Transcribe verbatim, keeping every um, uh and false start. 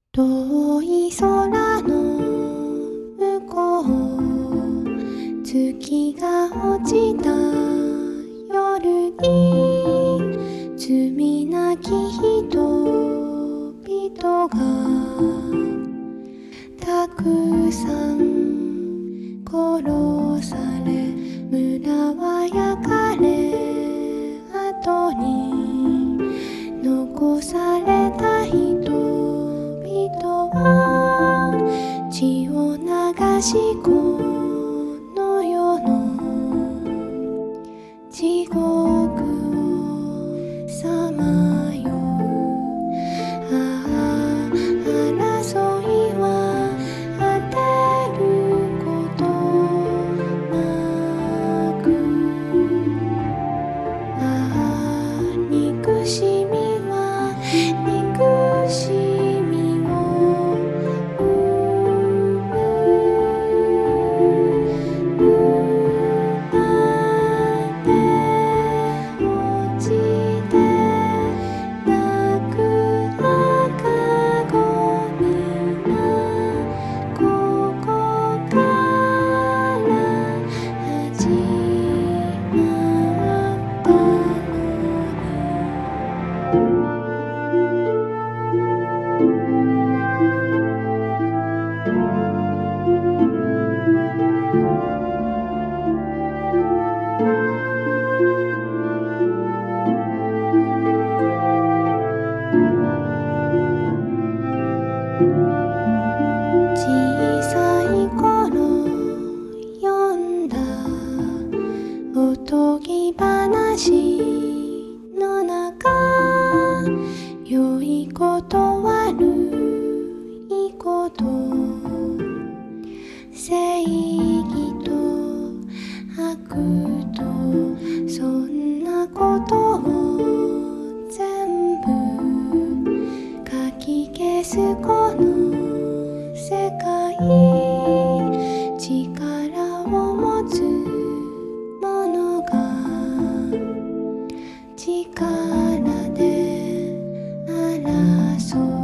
遠い空の向こう、月が落ちた夜に罪なき人々がたくさん殺され、村は焼かれ、後に残された人々は血を流し、この世の地獄をさまよう。ああ、争いは果てることなく、ああ、憎しみは憎しみを生む。歌って落ちて泣く赤子みな、ここから始まったのに。小さい頃読んだおとぎ話の中、良いこと悪いこと、正義と悪と、そんなことを全部書き消すこの世界。力を持つ者が力で争う。